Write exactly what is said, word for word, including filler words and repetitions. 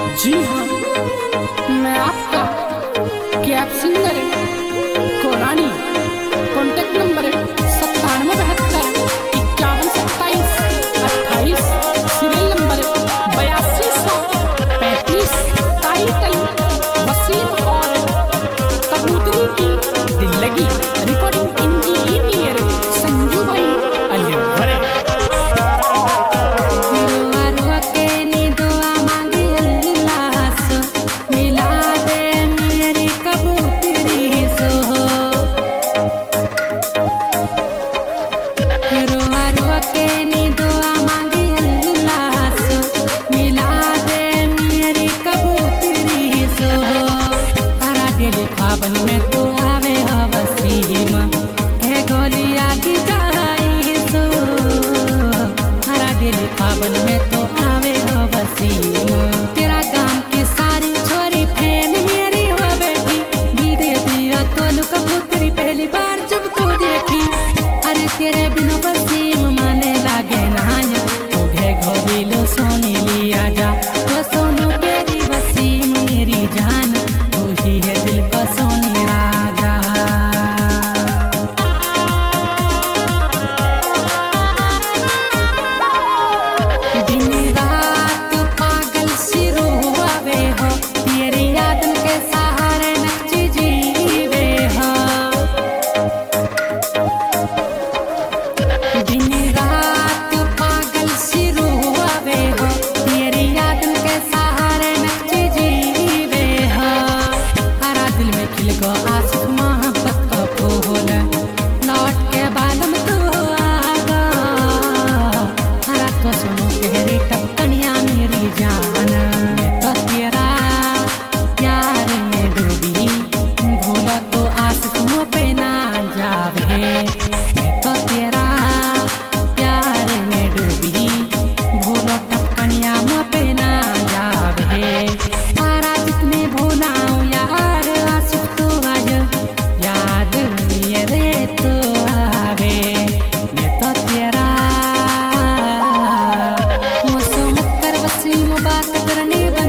जी हाँ, मैं आपका कैब सिंगर कोरानी। कॉन्टेक्ट नंबर है सत्तानवे बहत्तर इक्यावन सत्ताईस अट्ठाईस। सीरियल नंबर बयासी सौ पैंतीस। टाइटल वसीम और कबूतरी की दिल लगी। रिकॉर्डिंग इंजीनियर संजू भाई अलवर। खाबन में तो आवे वसीम है गोलिया की जाई सो हरा दिल खाबन में तो आवे वसीम। तेरा गांव की सारी छोरी फैन मेरी हो बैठी धीरे धीरे तो कबूतरी पहली बार जब तू देखी। अरे तेरे बिना वसीम माने लागे नहाया तो घे घोरीलो सोनी लिया जा तो सोनू तेरी वसीम मेरी जान तू ही है दिल का सोनी राजा। दिन रात पागल सिरू आवे हो तेरी याद के सहारे नच जीवे हो। दिन रात पागल सिरू आवे हो तेरी याद के सहारे नच जीवे हो। हरा दिल में खिल गो आशिक मोहब्बत का फूल लौट के बालम तू आगा। हरा तो सुनो गहरी टपकनिया मेरी जान तो तेरा प्यार में डूबी भूला तो आशिक मुँह पे ना जावे। तो तेरा प्यार में डूबी भूला टपकनिया मुँह पे ना जावे। तारा जितने भूलाऊं यार आशिक तो आज याद मेरे तो आवे। मैं तो तेरा मौसम कर वसीम बात करने बन